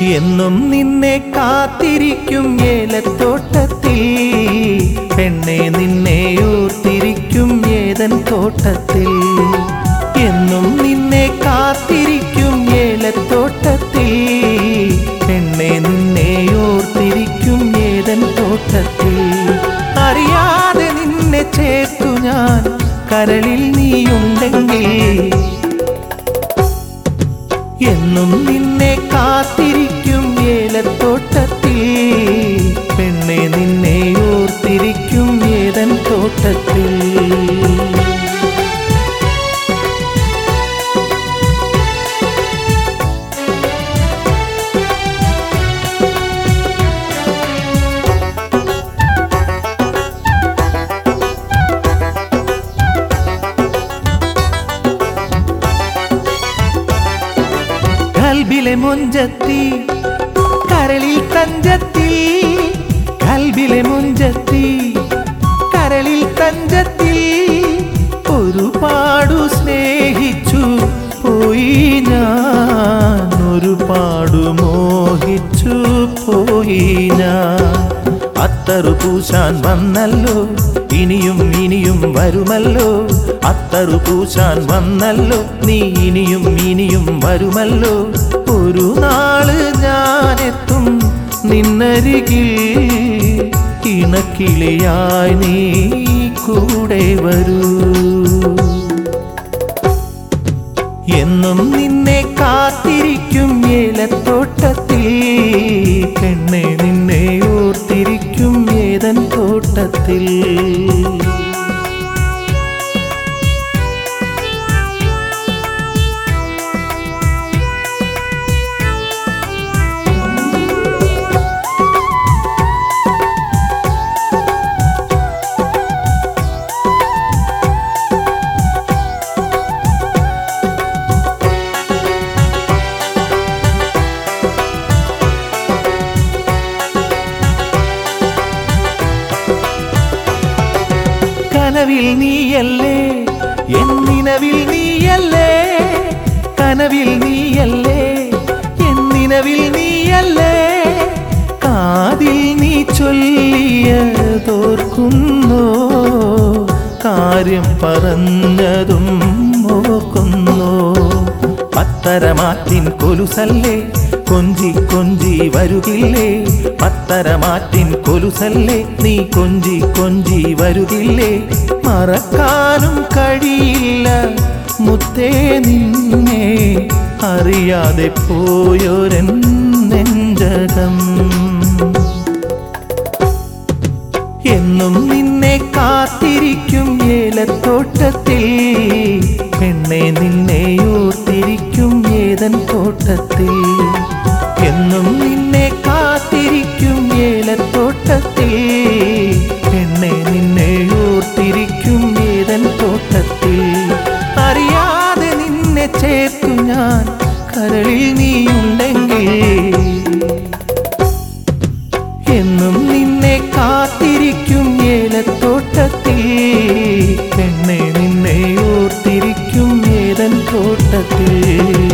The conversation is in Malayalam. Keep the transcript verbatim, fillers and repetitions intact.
എന്നും നിന്നെ കാത്തിരിക്കും ഏലത്തോട്ടത്തിൽ, പെണ്ണെ നിന്നെ ഓർത്തിരിക്കും ഏതൻ തോട്ടത്തിൽ. എന്നും നിന്നെ കാത്തിരിക്കും ഏലത്തോട്ടത്തിൽ, പെണ്ണെ നിന്നെ ഓർത്തിരിക്കും ഏതൻ തോട്ടത്തിൽ. അറിയാതെ നിന്നെ ചേർത്തു ഞാൻ കരളിൽ നീയുണ്ടെങ്കിൽ, എന്നും നിന്നെ കാത്തിരിക്കും ഏലത്തോട്ടത്തിൽ, പെണ്ണെ നിന്നെ ഓർത്തിരിക്കും ഏതൻ തോട്ടത്തിൽ. കൽബിലെ മുഞ്ചത്തി കരളിൽ തഞ്ചത്തി, കൽബിലെ മുഞ്ചത്തി കരളിൽ തഞ്ചത്തി, ഒരുപാടു സ്നേഹിച്ചു പോയി ഞാൻ, ഒരുപാടു മോഹിച്ചു പോയി ഞാൻ. അത്തറു പൂശാൻ വന്നല്ലോ ഇനിയും ഇനിയും വരുമല്ലോ, അത്തറു പൂശാൻ വന്നല്ലോ നീ ഇനിയും ഇനിയും വരുമല്ലോ. ഒരു നാള് ഞാനെത്തും നിന്നരികിൽ, ഇണക്കിളിയായി നീ കൂടെ വരൂ. എന്നും നിന്നെ കാത്തിരിക്കും ഏലത്തോട്ടത്തിൽ, പെണ്ണെ നിന്നെ ഓർത്തിരിക്കും ഏതൻ തോട്ടത്തിൽ. കനവിൽ നീയല്ലേ എന്നിനവിൽ നീയല്ലേ, കനവിൽ നീയല്ലേ എന്നിനവിൽ നീയല്ലേ, കാതിൽ നീ ചൊല്ലിയതോർക്കുന്നോ, കാര്യം പറഞ്ഞതും ഓർക്കുന്നോ. പത്തരമാറ്റിൻ കൊലുസല്ലേ കൊഞ്ചി കൊഞ്ചി വരുകില്ലേ, പത്തരമാറ്റിൻ കൊലുസല്ലേ നീ കൊഞ്ചി കൊഞ്ചി വരുകില്ലേ. മറക്കാനും കഴിയില്ല മുത്തേ നിന്നെ, അറിയാതെ പോയൊരെൻ നെഞ്ചകം. എന്നും നിന്നെ കാത്തിരിക്കും ഏലത്തോട്ടത്തിൽ, പെണ്ണെ നിന്നെ ഓർത്തിരിക്കും ഏതൻ തോട്ടത്തിൽ. എന്നും നിന്നെ കാത്തിരിക്കും ഏലത്തോട്ടത്തിൽ, പെണ്ണെ നിന്നെ ഓർത്തിരിക്കും ഏതൻ തോട്ടത്തിൽ. അറിയാതെ നിന്നെ ചേർത്തു ഞാൻ കരളിൽ നീയുണ്ടെങ്കിൽ, എന്നും നിന്നെ കാത്തിരിക്കും ഏലത്തോട്ടത്തിൽ, പെണ്ണെ നിന്നെ ഓർത്തിരിക്കും ഏതൻ തോട്ടത്തിൽ.